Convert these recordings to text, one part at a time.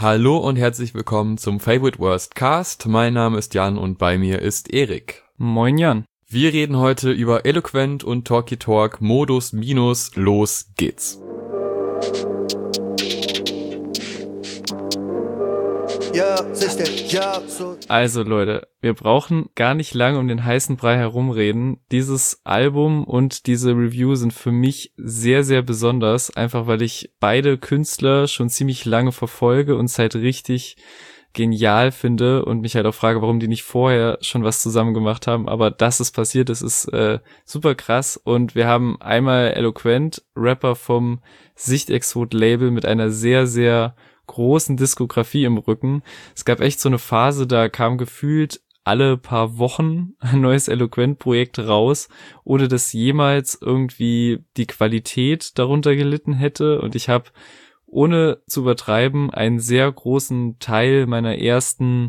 Hallo und herzlich willkommen zum Favorite Worst Cast. Mein Name ist Jan und bei mir ist Erik. Moin Jan. Wir reden heute über Eloquent und Talky Talk Modus Minus. Los geht's. Also Leute, wir brauchen gar nicht lange um den heißen Brei herumreden. Dieses Album und diese Review sind für mich sehr, sehr besonders, einfach weil ich beide Künstler schon ziemlich lange verfolge und es halt richtig genial finde und mich halt auch frage, warum die nicht vorher schon was zusammen gemacht haben, aber dass es passiert, das ist super krass. Und wir haben einmal Eloquent, Rapper vom Sichtexot-Label mit einer sehr, sehr großen Diskografie im Rücken. Es gab echt so eine Phase, da kam gefühlt alle paar Wochen ein neues Eloquent-Projekt raus, ohne dass jemals irgendwie die Qualität darunter gelitten hätte. Und ich habe, ohne zu übertreiben, einen sehr großen Teil meiner ersten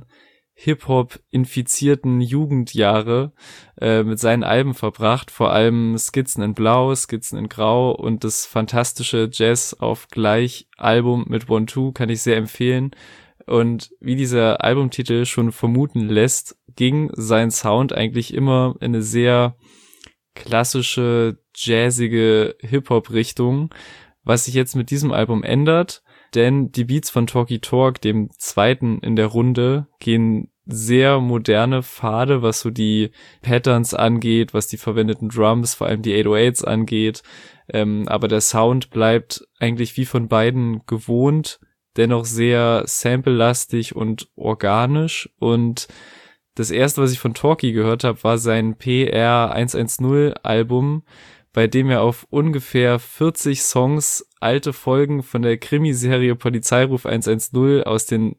Hip-Hop-infizierten Jugendjahre mit seinen Alben verbracht, vor allem Skizzen in Blau, Skizzen in Grau und das fantastische Jazz auf gleich Album mit 1-2 kann ich sehr empfehlen. Und wie dieser Albumtitel schon vermuten lässt, ging sein Sound eigentlich immer in eine sehr klassische, jazzige Hip-Hop-Richtung, was sich jetzt mit diesem Album ändert. Denn die Beats von Talky Talk, dem zweiten in der Runde, gehen sehr moderne Pfade, was so die Patterns angeht, was die verwendeten Drums, vor allem die 808s angeht. Aber der Sound bleibt eigentlich wie von beiden gewohnt, dennoch sehr sample-lastig und organisch. Und das erste, was ich von Talky gehört habe, war sein PR 110 Album, bei dem er auf ungefähr 40 Songs alte Folgen von der Krimiserie Polizeiruf 110 aus den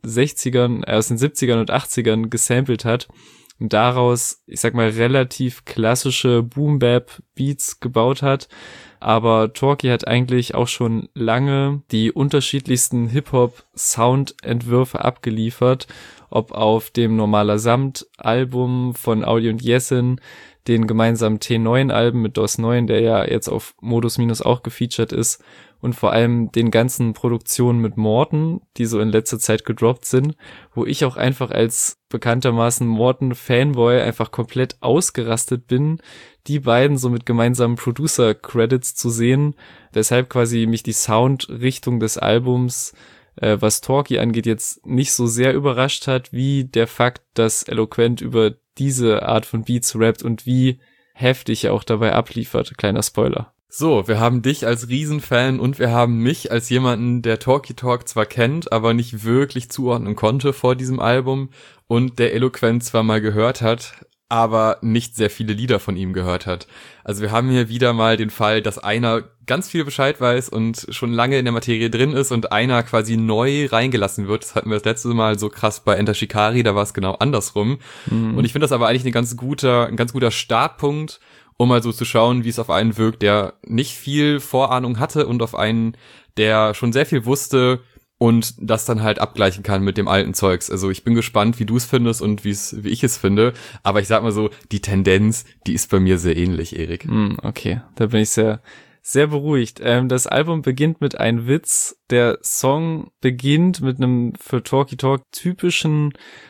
70ern und 80ern gesampelt hat und daraus, ich sag mal, relativ klassische Boom-Bap-Beats gebaut hat. Aber Talky hat eigentlich auch schon lange die unterschiedlichsten Hip-Hop-Sound-Entwürfe abgeliefert, ob auf dem Normaler Samt-Album von Audi und Jessin, den gemeinsamen T9-Alben mit DOS 9, der ja jetzt auf Modus Minus auch gefeatured ist, und vor allem den ganzen Produktionen mit Morten, die so in letzter Zeit gedroppt sind, wo ich auch einfach als bekanntermaßen Morten-Fanboy einfach komplett ausgerastet bin, die beiden so mit gemeinsamen Producer-Credits zu sehen, weshalb quasi mich die Soundrichtung des Albums, was Talky angeht, jetzt nicht so sehr überrascht hat, wie der Fakt, dass Eloquent über diese Art von Beats rappt und wie heftig er auch dabei abliefert. Kleiner Spoiler. So, wir haben dich als Riesenfan und wir haben mich als jemanden, der Talky Talk zwar kennt, aber nicht wirklich zuordnen konnte vor diesem Album und der Eloquent zwar mal gehört hat, aber nicht sehr viele Lieder von ihm gehört hat. Also wir haben hier wieder mal den Fall, dass einer ganz viel Bescheid weiß und schon lange in der Materie drin ist und einer quasi neu reingelassen wird. Das hatten wir das letzte Mal so krass bei Enter Shikari, da war es genau andersrum. Und ich finde das aber eigentlich ein ganz guter Startpunkt, um mal so zu schauen, wie es auf einen wirkt, der nicht viel Vorahnung hatte und auf einen, der schon sehr viel wusste und das dann halt abgleichen kann mit dem alten Zeugs. Also ich bin gespannt, wie du es findest und wie ich es finde. Aber ich sag mal so, die Tendenz, die ist bei mir sehr ähnlich, Erik. Okay, da bin ich sehr, sehr beruhigt. Das Album beginnt mit einem Witz. Der Song beginnt mit einem für Talky Talk typischen,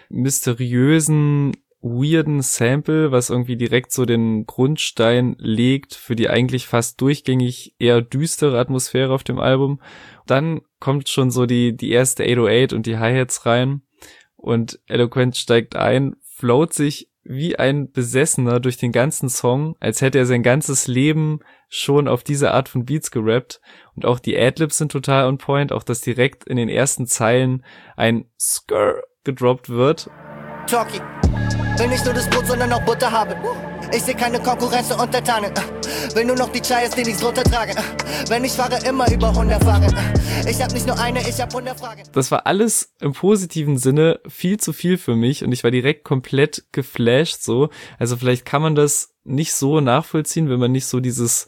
mysteriösen, weirden Sample, was irgendwie direkt so den Grundstein legt für die eigentlich fast durchgängig eher düstere Atmosphäre auf dem Album. Dann kommt schon so die erste 808 und die Hi-Hats rein und Eloquent steigt ein, float sich wie ein Besessener durch den ganzen Song, als hätte er sein ganzes Leben schon auf diese Art von Beats gerappt. Und auch die Adlibs sind total on point, auch dass direkt in den ersten Zeilen ein Skrr gedroppt wird. Talky, will nicht nur das Brot, sondern auch Butter haben. Ich sehe keine Konkurrenz zu untertanen. Will nur noch die Chayas, den ich's runtertrage. Wenn ich fahre, immer über 100 fahren. Ich hab nicht nur eine, ich hab 100 Fragen. Das war alles im positiven Sinne viel zu viel für mich und ich war direkt komplett geflasht so. Also vielleicht kann man das nicht so nachvollziehen, wenn man nicht so dieses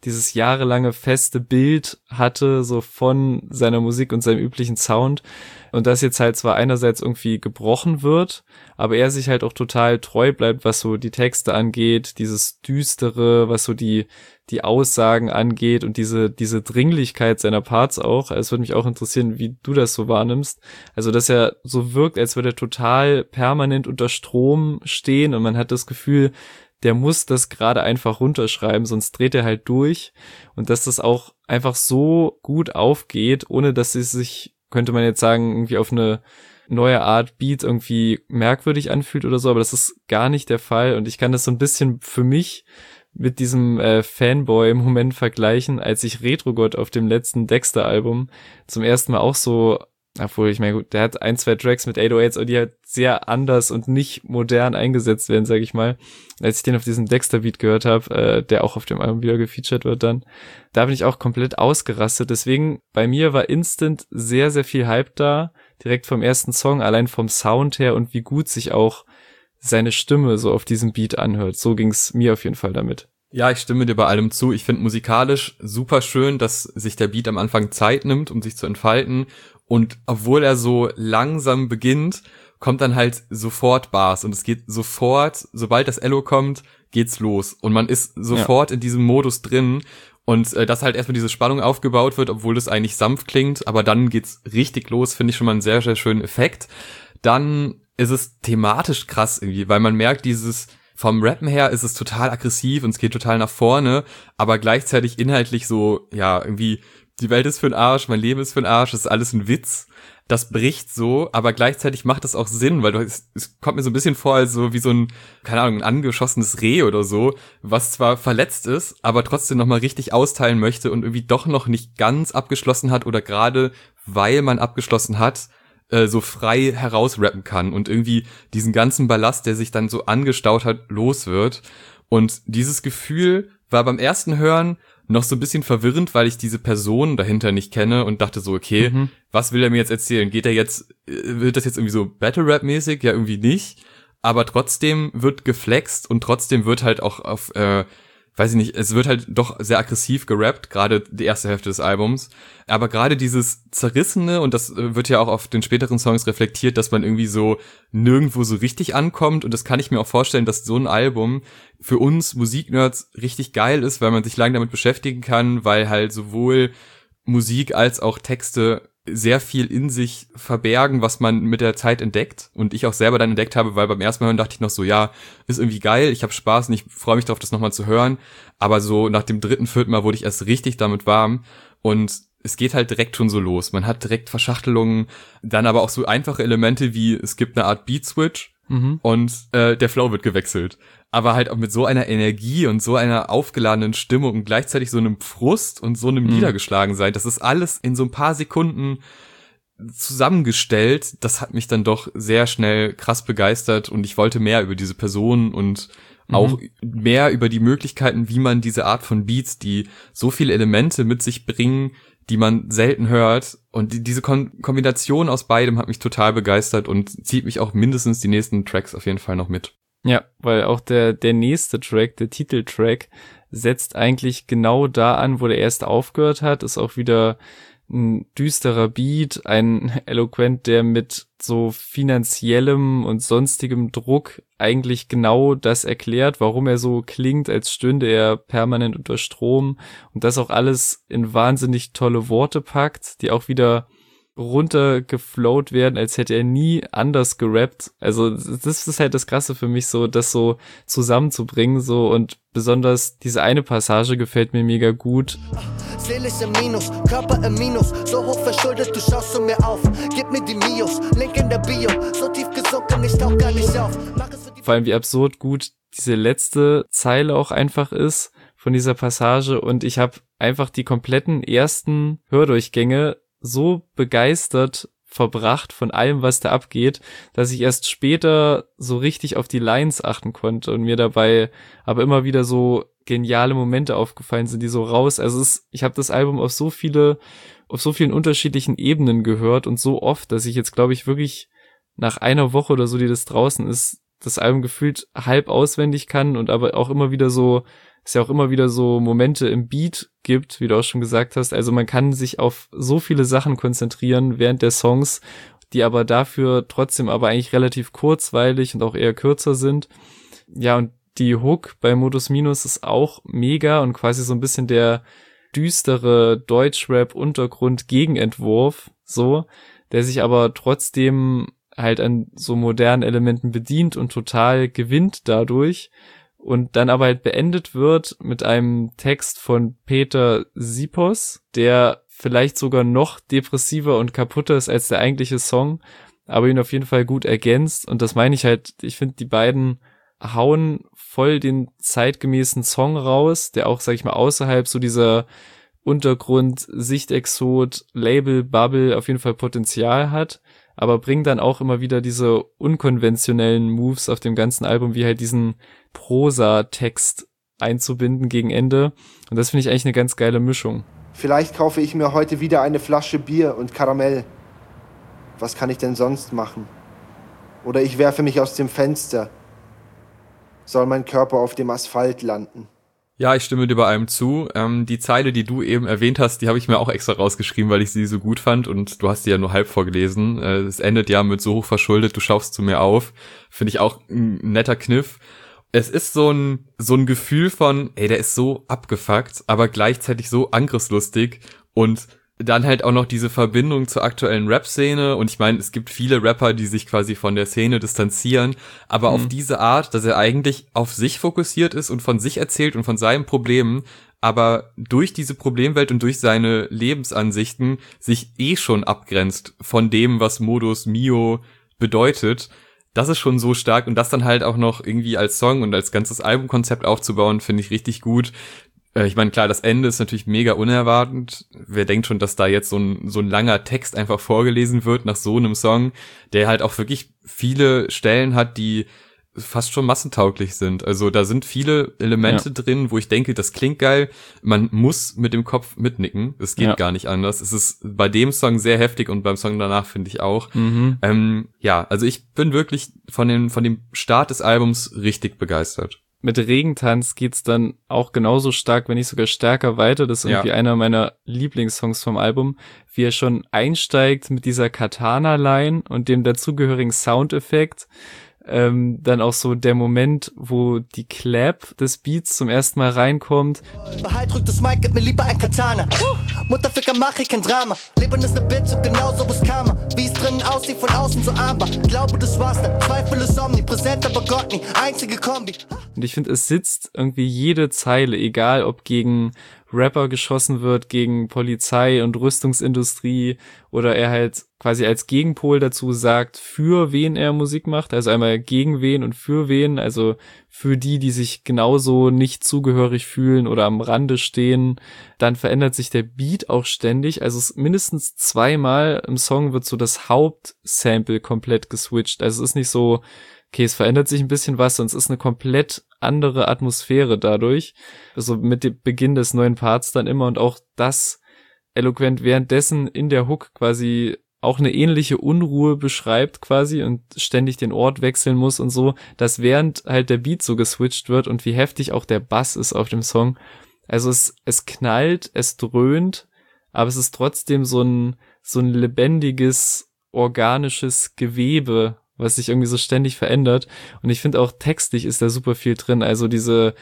dieses jahrelange feste Bild hatte, so von seiner Musik und seinem üblichen Sound. Und das jetzt halt zwar einerseits irgendwie gebrochen wird, aber er sich halt auch total treu bleibt, was so die Texte angeht, dieses Düstere, was so die Aussagen angeht und diese Dringlichkeit seiner Parts auch. Es würde mich auch interessieren, wie du das so wahrnimmst. Also, dass er so wirkt, als würde er total permanent unter Strom stehen und man hat das Gefühl, der muss das gerade einfach runterschreiben, sonst dreht er halt durch. Und dass das auch einfach so gut aufgeht, ohne dass es sich, könnte man jetzt sagen, irgendwie auf eine neue Art Beat irgendwie merkwürdig anfühlt oder so, aber das ist gar nicht der Fall. Und ich kann das so ein bisschen für mich mit diesem Fanboy-Moment vergleichen, als ich Retrogott auf dem letzten Dexter-Album zum ersten Mal auch so, obwohl, ich meine, gut, der hat 1-2 Tracks mit 808s und die halt sehr anders und nicht modern eingesetzt werden, sag ich mal. Als ich den auf diesem Dexter-Beat gehört habe, der auch auf dem Album wieder gefeatured wird dann, da bin ich auch komplett ausgerastet. Deswegen, bei mir war instant sehr, sehr viel Hype da, direkt vom ersten Song, allein vom Sound her und wie gut sich auch seine Stimme so auf diesem Beat anhört. So ging's mir auf jeden Fall damit. Ja, ich stimme dir bei allem zu. Ich finde musikalisch super schön, dass sich der Beat am Anfang Zeit nimmt, um sich zu entfalten. Und obwohl er so langsam beginnt, kommt dann halt sofort Bars. Und es geht sofort, sobald das Ello kommt, geht's los. Und man ist sofort in diesem Modus drin. Und dass halt erstmal diese Spannung aufgebaut wird, obwohl das eigentlich sanft klingt. Aber dann geht's richtig los, finde ich schon mal einen sehr, sehr schönen Effekt. Dann ist es thematisch krass irgendwie, weil man merkt, vom Rappen her ist es total aggressiv und es geht total nach vorne, aber gleichzeitig inhaltlich so, ja, irgendwie, die Welt ist für den Arsch, mein Leben ist für den Arsch, das ist alles ein Witz. Das bricht so, aber gleichzeitig macht es auch Sinn, weil es kommt mir so ein bisschen vor, als so wie so ein, keine Ahnung, ein angeschossenes Reh oder so, was zwar verletzt ist, aber trotzdem nochmal richtig austeilen möchte und irgendwie doch noch nicht ganz abgeschlossen hat oder gerade weil man abgeschlossen hat, so frei herausrappen kann und irgendwie diesen ganzen Ballast, der sich dann so angestaut hat, los wird. Und dieses Gefühl war beim ersten Hören noch so ein bisschen verwirrend, weil ich diese Person dahinter nicht kenne und dachte so, okay, was will er mir jetzt erzählen? Wird das jetzt irgendwie so Battle-Rap-mäßig? Ja, irgendwie nicht. Aber trotzdem wird geflext und trotzdem wird halt auch auf, weiß ich nicht, es wird halt doch sehr aggressiv gerappt, gerade die erste Hälfte des Albums. Aber gerade dieses Zerrissene, und das wird ja auch auf den späteren Songs reflektiert, dass man irgendwie so nirgendwo so richtig ankommt. Und das kann ich mir auch vorstellen, dass so ein Album für uns Musiknerds richtig geil ist, weil man sich lange damit beschäftigen kann, weil halt sowohl Musik als auch Texte sehr viel in sich verbergen, was man mit der Zeit entdeckt und ich auch selber dann entdeckt habe, weil beim ersten Mal hören dachte ich noch so, ja, ist irgendwie geil, ich habe Spaß und ich freue mich darauf, das nochmal zu hören, aber so nach dem 3., 4. Mal wurde ich erst richtig damit warm und es geht halt direkt schon so los. Man hat direkt Verschachtelungen, dann aber auch so einfache Elemente wie, es gibt eine Art Beat-Switch und der Flow wird gewechselt. Aber halt auch mit so einer Energie und so einer aufgeladenen Stimmung und gleichzeitig so einem Frust und so einem Niedergeschlagensein. Das ist alles in so ein paar Sekunden zusammengestellt. Das hat mich dann doch sehr schnell krass begeistert und ich wollte mehr über diese Person und auch mehr über die Möglichkeiten, wie man diese Art von Beats, die so viele Elemente mit sich bringen, die man selten hört. Und diese Kombination aus beidem hat mich total begeistert und zieht mich auch mindestens die nächsten Tracks auf jeden Fall noch mit. Ja, weil auch der nächste Track, der Titeltrack, setzt eigentlich genau da an, wo der erste aufgehört hat. Ist auch wieder ein düsterer Beat, ein Eloquent, der mit so finanziellem und sonstigem Druck eigentlich genau das erklärt, warum er so klingt, als stünde er permanent unter Strom und das auch alles in wahnsinnig tolle Worte packt, die auch wieder runtergeflowt werden, als hätte er nie anders gerappt. Also das ist halt das Krasse für mich, so das so zusammenzubringen, so, und besonders diese eine Passage gefällt mir mega gut. Seele ist im Minus, Körper im Minus, so hoch verschuldet, du schaust zu mir auf. Gib mir die Mios, Link in der Bio, so tief gesunken, ich tauch gar nicht auf. Vor allem wie absurd gut diese letzte Zeile auch einfach ist von dieser Passage, und ich habe einfach die kompletten ersten Hördurchgänge so begeistert verbracht von allem, was da abgeht, dass ich erst später so richtig auf die Lines achten konnte und mir dabei aber immer wieder so geniale Momente aufgefallen sind, die so raus, also ich habe das Album auf so vielen unterschiedlichen Ebenen gehört und so oft, dass ich jetzt, glaube ich, wirklich nach einer Woche oder so, die das draußen ist, das Album gefühlt halb auswendig kann und aber auch immer wieder so es ja auch immer wieder so Momente im Beat gibt, wie du auch schon gesagt hast. Also man kann sich auf so viele Sachen konzentrieren während der Songs, die aber dafür trotzdem aber eigentlich relativ kurzweilig und auch eher kürzer sind. Ja, und die Hook bei Modus Minus ist auch mega und quasi so ein bisschen der düstere Deutschrap-Untergrund-Gegenentwurf, so, der sich aber trotzdem halt an so modernen Elementen bedient und total gewinnt dadurch und dann aber halt beendet wird mit einem Text von Peter Sipos, der vielleicht sogar noch depressiver und kaputter ist als der eigentliche Song, aber ihn auf jeden Fall gut ergänzt und das meine ich halt, ich finde, die beiden hauen voll den zeitgemäßen Song raus, der auch, sag ich mal, außerhalb so dieser Untergrund, Sichtexot, Label-Bubble auf jeden Fall Potenzial hat, aber bringen dann auch immer wieder diese unkonventionellen Moves auf dem ganzen Album, wie halt diesen Prosa-Text einzubinden gegen Ende. Und das finde ich eigentlich eine ganz geile Mischung. Vielleicht kaufe ich mir heute wieder eine Flasche Bier und Karamell. Was kann ich denn sonst machen? Oder ich werfe mich aus dem Fenster. Soll mein Körper auf dem Asphalt landen? Ja, ich stimme dir bei allem zu. Die Zeile, die du eben erwähnt hast, die habe ich mir auch extra rausgeschrieben, weil ich sie so gut fand und du hast die ja nur halb vorgelesen. Es endet ja mit so hoch verschuldet, du schaust zu mir auf. Finde ich auch ein netter Kniff. Es ist so ein Gefühl von, ey, der ist so abgefuckt, aber gleichzeitig so angriffslustig und dann halt auch noch diese Verbindung zur aktuellen Rap-Szene und ich meine, es gibt viele Rapper, die sich quasi von der Szene distanzieren, aber auf diese Art, dass er eigentlich auf sich fokussiert ist und von sich erzählt und von seinen Problemen, aber durch diese Problemwelt und durch seine Lebensansichten sich schon abgrenzt von dem, was Modus Mio bedeutet. Das ist schon so stark und das dann halt auch noch irgendwie als Song und als ganzes Albumkonzept aufzubauen, finde ich richtig gut. Ich meine, klar, das Ende ist natürlich mega unerwartend. Wer denkt schon, dass da jetzt so ein langer Text einfach vorgelesen wird nach so einem Song, der halt auch wirklich viele Stellen hat, die fast schon massentauglich sind. Also da sind viele Elemente drin, wo ich denke, das klingt geil. Man muss mit dem Kopf mitnicken. Es geht gar nicht anders. Es ist bei dem Song sehr heftig und beim Song danach finde ich auch. Also ich bin wirklich von dem Start des Albums richtig begeistert. Mit Regentanz geht's dann auch genauso stark, wenn nicht sogar stärker weiter. Das ist irgendwie einer meiner Lieblingssongs vom Album, wie er schon einsteigt mit dieser Katana-Line und dem dazugehörigen Soundeffekt. Dann auch so der Moment, wo die Clap des Beats zum ersten Mal reinkommt. Behalt, drück das Mic, gib mir lieber ein Katana. Mutterficker, mach ich kein Drama. Leben ist ne Bitch und genauso ist Karma. Wie es drinnen aussieht, von außen so aber. Glaube, das war's dann. Zweifel ist omnipräsent, aber Gott nie. Einzige Kombi. Und ich finde, es sitzt irgendwie jede Zeile, egal ob gegen Rapper geschossen wird, gegen Polizei und Rüstungsindustrie oder er halt quasi als Gegenpol dazu sagt, für wen er Musik macht, also einmal gegen wen und für wen, also für die sich genauso nicht zugehörig fühlen oder am Rande stehen. Dann verändert sich der Beat auch ständig, also mindestens zweimal im Song wird so das Hauptsample komplett geswitcht, also es ist nicht so, okay, es verändert sich ein bisschen was, sonst ist eine komplett andere Atmosphäre dadurch. Also mit dem Beginn des neuen Parts dann immer und auch das eloquent währenddessen in der Hook quasi auch eine ähnliche Unruhe beschreibt quasi und ständig den Ort wechseln muss und so, dass während halt der Beat so geswitcht wird und wie heftig auch der Bass ist auf dem Song. Also es knallt, es dröhnt, aber es ist trotzdem so ein lebendiges, organisches Gewebe, was sich irgendwie so ständig verändert. Und ich finde auch textlich ist da super viel drin. Also diese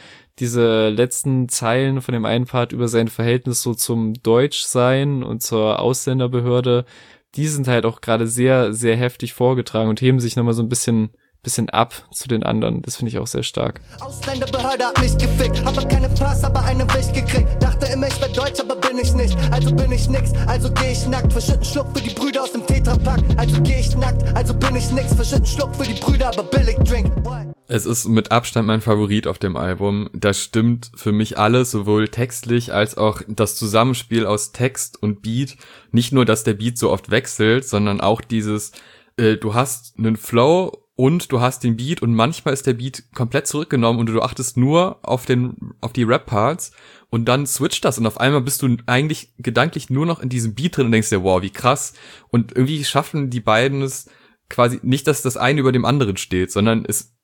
letzten Zeilen von dem einen Part über sein Verhältnis so zum Deutschsein und zur Ausländerbehörde, die sind halt auch gerade sehr, sehr heftig vorgetragen und heben sich nochmal so ein bisschen ab zu den anderen. Das finde ich auch sehr stark. Ausländerbehörde hat mich gefickt, aber keine Pass, aber eine Wicht gekriegt. Dachte immer, ich wär deutsch, aber bin ich nicht. Also bin ich nix, also geh ich nackt. Verschütten Schluck für die Brüder aus dem Tetrapack. Also geh ich nackt, also bin ich nix. Verschütten Schluck für die Brüder, aber billig Drink. Es ist mit Abstand mein Favorit auf dem Album. Da stimmt für mich alles, sowohl textlich als auch das Zusammenspiel aus Text und Beat. Nicht nur, dass der Beat so oft wechselt, sondern auch dieses, du hast einen Flow und du hast den Beat und manchmal ist der Beat komplett zurückgenommen und du achtest nur auf die Rap-Parts und dann switcht das und auf einmal bist du eigentlich gedanklich nur noch in diesem Beat drin und denkst dir, wow, wie krass. Und irgendwie schaffen die beiden es quasi nicht, dass das eine über dem anderen steht, sondern es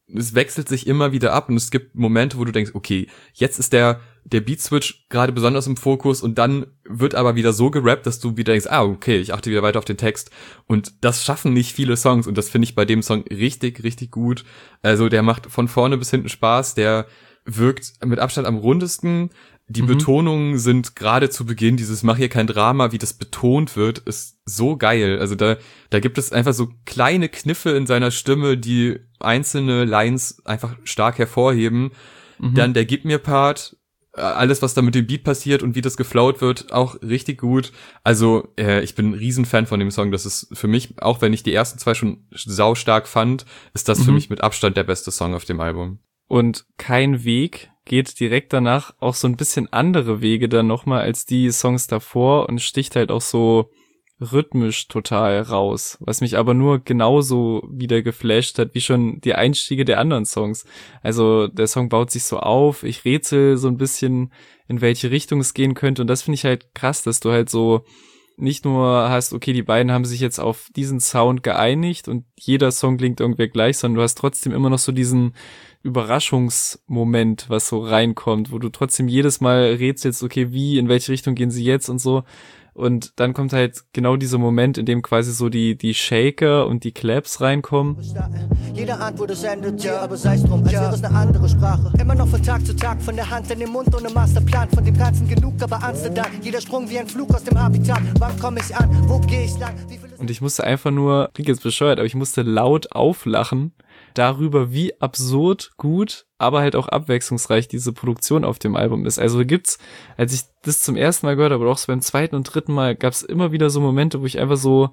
es wechselt sich immer wieder ab und es gibt Momente, wo du denkst, okay, jetzt ist der Beat-Switch gerade besonders im Fokus und dann wird aber wieder so gerappt, dass du wieder denkst, okay, ich achte wieder weiter auf den Text. Und das schaffen nicht viele Songs und das finde ich bei dem Song richtig, richtig gut. Also der macht von vorne bis hinten Spaß, der wirkt mit Abstand am rundesten. Die Betonungen sind gerade zu Beginn, dieses Mach hier kein Drama, wie das betont wird, ist so geil. Also da gibt es einfach so kleine Kniffe in seiner Stimme, die einzelne Lines einfach stark hervorheben. Dann der Gib mir Part, alles was da mit dem Beat passiert und wie das geflowt wird, auch richtig gut. Also ich bin ein Riesenfan von dem Song. Das ist für mich, auch wenn ich die ersten 2 schon saustark fand, ist das für mich mit Abstand der beste Song auf dem Album. Und Kein Weg geht direkt danach auch so ein bisschen andere Wege dann nochmal als die Songs davor und sticht halt auch so rhythmisch total raus, was mich aber nur genauso wieder geflasht hat, wie schon die Einstiege der anderen Songs. Also der Song baut sich so auf, ich rätsel so ein bisschen, in welche Richtung es gehen könnte und das finde ich halt krass, dass du halt so nicht nur hast, okay, die beiden haben sich jetzt auf diesen Sound geeinigt und jeder Song klingt irgendwie gleich, sondern du hast trotzdem immer noch so diesen Überraschungsmoment, was so reinkommt, wo du trotzdem jedes Mal rätselst, okay, wie, in welche Richtung gehen sie jetzt und so. Und dann kommt halt genau dieser Moment, in dem quasi so die Shaker und die Claps reinkommen. Jeder ahnt, wo das endet, ja, aber sei's drum, als wäre es eine andere Sprache. Immer noch von Tag zu Tag, von der Hand in den Mund, ohne Masterplan. Von dem Ganzen genug, aber Amsterdam. Jeder Sprung wie ein Flug aus dem Habitat. Wann komm ich an, wo geh ich lang? Und ich musste einfach nur, klingt jetzt bescheuert, aber ich musste laut auflachen darüber, wie absurd gut, aber halt auch abwechslungsreich diese Produktion auf dem Album ist. Also gibt's, als ich das zum ersten Mal gehört habe, oder auch so beim zweiten und dritten Mal, gab's immer wieder so Momente, wo ich einfach so,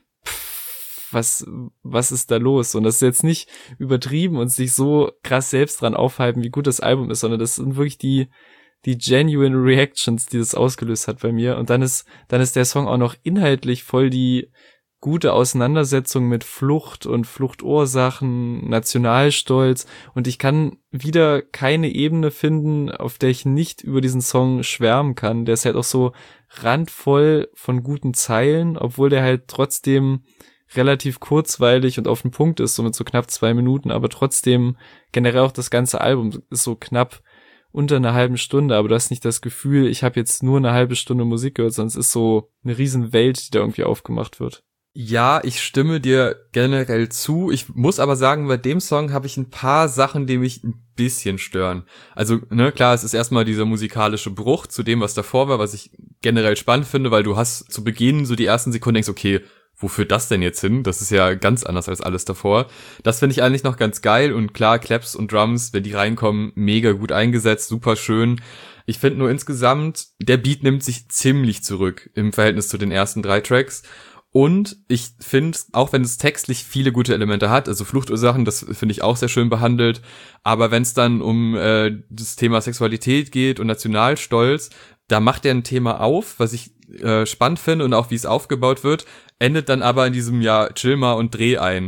was ist da los? Und das ist jetzt nicht übertrieben und sich so krass selbst dran aufhalten, wie gut das Album ist, sondern das sind wirklich die genuine Reactions, die das ausgelöst hat bei mir. Und dann ist der Song auch noch inhaltlich voll die gute Auseinandersetzung mit Flucht und Fluchtursachen, Nationalstolz und ich kann wieder keine Ebene finden, auf der ich nicht über diesen Song schwärmen kann. Der ist halt auch so randvoll von guten Zeilen, obwohl der halt trotzdem relativ kurzweilig und auf den Punkt ist, so mit so knapp 2 Minuten, aber trotzdem generell auch das ganze Album ist so knapp unter einer halben Stunde, aber du hast nicht das Gefühl, ich habe jetzt nur eine halbe Stunde Musik gehört, sondern es ist so eine riesen Welt, die da irgendwie aufgemacht wird. Ja, ich stimme dir generell zu. Ich muss aber sagen, bei dem Song habe ich ein paar Sachen, die mich ein bisschen stören. Also, klar, es ist erstmal dieser musikalische Bruch zu dem, was davor war, was ich generell spannend finde, weil du hast zu Beginn so die ersten Sekunden denkst, okay, wo führt das denn jetzt hin? Das ist ja ganz anders als alles davor. Das finde ich eigentlich noch ganz geil und klar, Claps und Drums, wenn die reinkommen, mega gut eingesetzt, super schön. Ich finde nur insgesamt, der Beat nimmt sich ziemlich zurück im Verhältnis zu den ersten 3 Tracks. Und ich finde, auch wenn es textlich viele gute Elemente hat, also Fluchtursachen, das finde ich auch sehr schön behandelt, aber wenn es dann um das Thema Sexualität geht und Nationalstolz, da macht er ein Thema auf, was ich spannend finde und auch wie es aufgebaut wird, endet dann aber in diesem, ja, chill mal und dreh ein.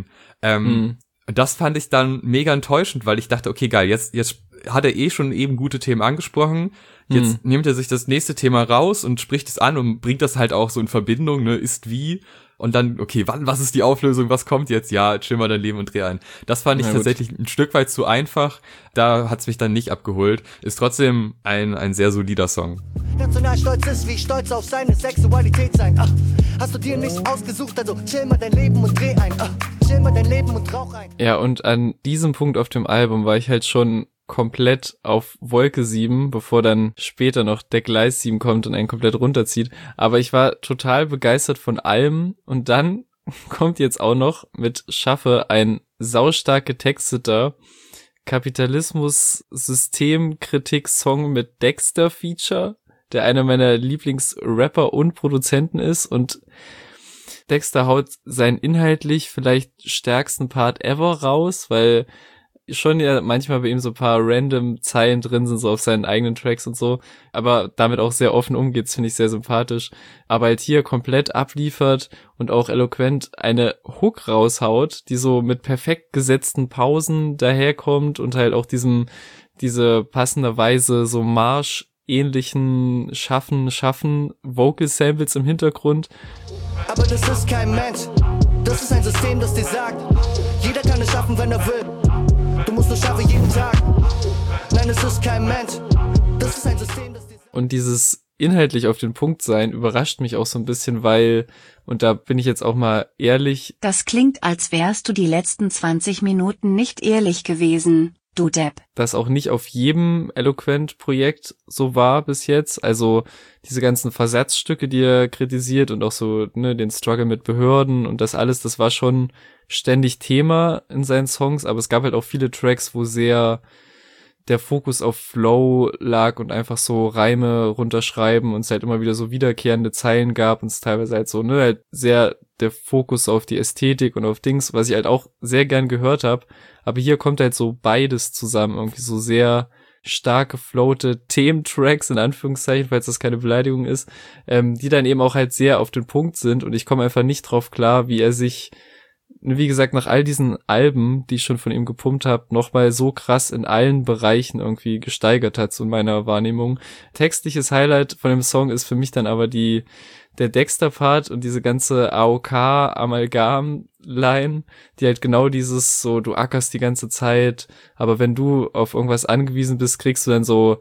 Das fand ich dann mega enttäuschend, weil ich dachte, okay, geil, jetzt hat er schon eben gute Themen angesprochen, jetzt nimmt er sich das nächste Thema raus und spricht es an und bringt das halt auch so in Verbindung, ist wie, und dann, okay, was ist die Auflösung, was kommt jetzt? Ja, chill mal dein Leben und dreh ein. Das fand ich tatsächlich ein Stück weit zu einfach, da hat's mich dann nicht abgeholt, ist trotzdem ein sehr solider Song. Nationalstolz ist wie stolz auf seine Sexualität sein. Hast du dir nicht ausgesucht, also chill mal dein Leben und dreh ein. Chill mal dein Leben und rauch ein. Ja, und an diesem Punkt auf dem Album war ich halt schon komplett auf Wolke 7, bevor dann später noch der Gleis 7 kommt und einen komplett runterzieht. Aber ich war total begeistert von allem und dann kommt jetzt auch noch mit Schaffe ein saustark getexteter Kapitalismus-Systemkritik-Song mit Dexter-Feature, der einer meiner Lieblings-Rapper und Produzenten ist und Dexter haut seinen inhaltlich vielleicht stärksten Part ever raus, weil schon ja manchmal bei ihm so ein paar random Zeilen drin sind, so auf seinen eigenen Tracks und so, aber damit auch sehr offen umgeht, finde ich sehr sympathisch. Aber halt hier komplett abliefert und auch eloquent eine Hook raushaut, die so mit perfekt gesetzten Pausen daherkommt und halt auch diese passenderweise so Marsch-ähnlichen Schaffen, Vocal Samples im Hintergrund. Aber das ist kein Mensch, das ist ein System, das dir sagt, jeder kann es schaffen, wenn er will. Du musst schaffe jeden Tag. Nein, es ist kein Mensch, das ist ein System, das... Und dieses inhaltlich auf den Punkt sein überrascht mich auch so ein bisschen, weil, und da bin ich jetzt auch mal ehrlich... Das klingt, als wärst du die letzten 20 Minuten nicht ehrlich gewesen, du Depp. Das auch nicht auf jedem Eloquent-Projekt so war bis jetzt. Also diese ganzen Versatzstücke, die er kritisiert und auch so den Struggle mit Behörden und das alles, das war schon ständig Thema in seinen Songs, aber es gab halt auch viele Tracks, wo sehr der Fokus auf Flow lag und einfach so Reime runterschreiben und es halt immer wieder so wiederkehrende Zeilen gab und es teilweise halt so, halt sehr der Fokus auf die Ästhetik und auf Dings, was ich halt auch sehr gern gehört habe. Aber hier kommt halt so beides zusammen, irgendwie so sehr stark geflowte Thementracks, in Anführungszeichen, falls das keine Beleidigung ist, die dann eben auch halt sehr auf den Punkt sind und ich komme einfach nicht drauf klar, wie er sich, wie gesagt, nach all diesen Alben, die ich schon von ihm gepumpt habe, nochmal so krass in allen Bereichen irgendwie gesteigert hat, so in meiner Wahrnehmung. Textliches Highlight von dem Song ist für mich dann aber der Dexter-Part und diese ganze AOK-Amalgam-Line, die halt genau dieses so, du ackerst die ganze Zeit, aber wenn du auf irgendwas angewiesen bist, kriegst du dann so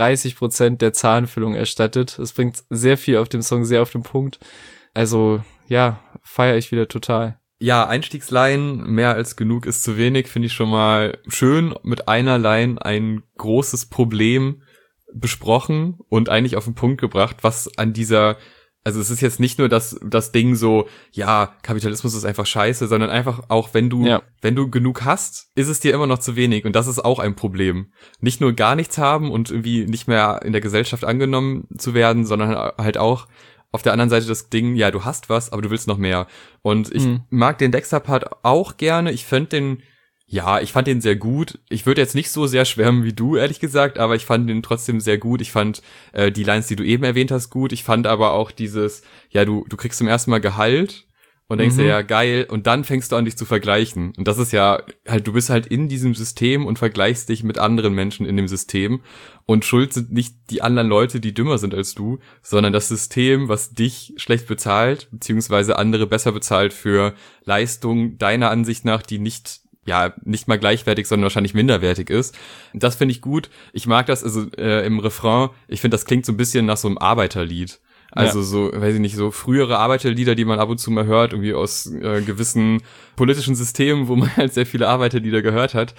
30% der Zahnfüllung erstattet. Das bringt sehr viel auf dem Song, sehr auf den Punkt. Also, ja, feiere ich wieder total. Ja, Einstiegsline, mehr als genug ist zu wenig, finde ich schon mal schön. Mit einer Line ein großes Problem besprochen und eigentlich auf den Punkt gebracht, was an dieser, also es ist jetzt nicht nur das Ding so, ja, Kapitalismus ist einfach scheiße, sondern einfach auch, wenn du genug hast, ist es dir immer noch zu wenig und das ist auch ein Problem. Nicht nur gar nichts haben und irgendwie nicht mehr in der Gesellschaft angenommen zu werden, sondern halt auch auf der anderen Seite das Ding, ja, du hast was, aber du willst noch mehr. Und ich mag den Dexter-Part auch gerne. Ich fand den sehr gut. Ich würde jetzt nicht so sehr schwärmen wie du, ehrlich gesagt, aber ich fand den trotzdem sehr gut. Ich fand die Lines, die du eben erwähnt hast, gut. Ich fand aber auch dieses, ja, du kriegst zum ersten Mal Gehalt und denkst dir, ja, geil, und dann fängst du an, dich zu vergleichen. Und das ist ja halt, du bist halt in diesem System und vergleichst dich mit anderen Menschen in dem System. Und schuld sind nicht die anderen Leute, die dümmer sind als du, sondern das System, was dich schlecht bezahlt, beziehungsweise andere besser bezahlt für Leistungen deiner Ansicht nach, die nicht mal gleichwertig, sondern wahrscheinlich minderwertig ist. Das finde ich gut. Ich mag das, also im Refrain, ich finde, das klingt so ein bisschen nach so einem Arbeiterlied. Also so, weiß ich nicht, so frühere Arbeiterlieder, die man ab und zu mal hört, irgendwie aus gewissen politischen Systemen, wo man halt sehr viele Arbeiterlieder gehört hat.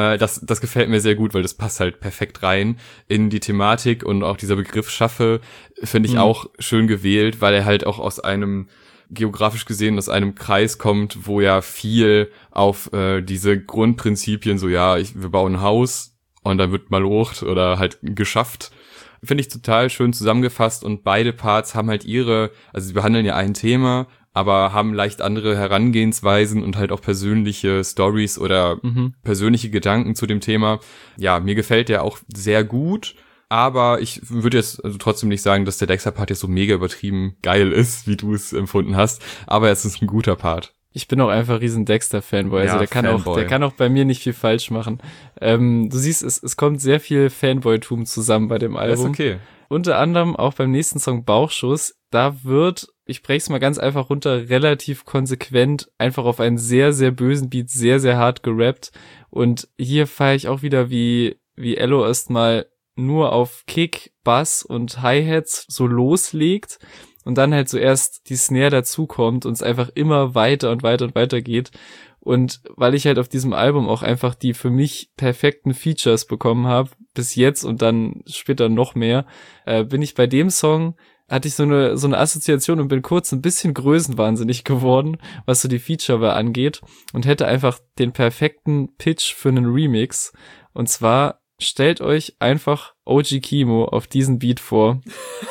Das gefällt mir sehr gut, weil das passt halt perfekt rein in die Thematik und auch dieser Begriff Schaffe finde ich auch schön gewählt, weil er halt auch aus einem, geografisch gesehen, aus einem Kreis kommt, wo ja viel auf diese Grundprinzipien, so wir bauen ein Haus und dann wird malocht oder halt geschafft. Finde ich total schön zusammengefasst und beide Parts haben halt also sie behandeln ja ein Thema, aber haben leicht andere Herangehensweisen und halt auch persönliche Stories oder persönliche Gedanken zu dem Thema. Ja, mir gefällt der auch sehr gut, aber ich würde jetzt also trotzdem nicht sagen, dass der Dexter-Part jetzt so mega übertrieben geil ist, wie du es empfunden hast, aber es ist ein guter Part. Ich bin auch einfach riesen Dexter-Fanboy, also der kann auch bei mir nicht viel falsch machen. Du siehst, es kommt sehr viel Fanboy-Tum zusammen bei dem Album. Das ist okay. Unter anderem auch beim nächsten Song Bauchschuss, da wird, ich brech's mal ganz einfach runter, relativ konsequent einfach auf einen sehr, sehr bösen Beat sehr, sehr hart gerappt. Und hier feiere ich auch wieder, wie Ello erstmal nur auf Kick, Bass und Hi-Hats so loslegt und dann halt zuerst die Snare dazukommt und es einfach immer weiter und weiter und weiter geht. Und weil ich halt auf diesem Album auch einfach die für mich perfekten Features bekommen habe, bis jetzt und dann später noch mehr, bin ich bei dem Song, hatte ich so eine Assoziation und bin kurz ein bisschen größenwahnsinnig geworden, was so die Feature angeht und hätte einfach den perfekten Pitch für einen Remix. Und zwar stellt euch einfach OG Kimo auf diesen Beat vor.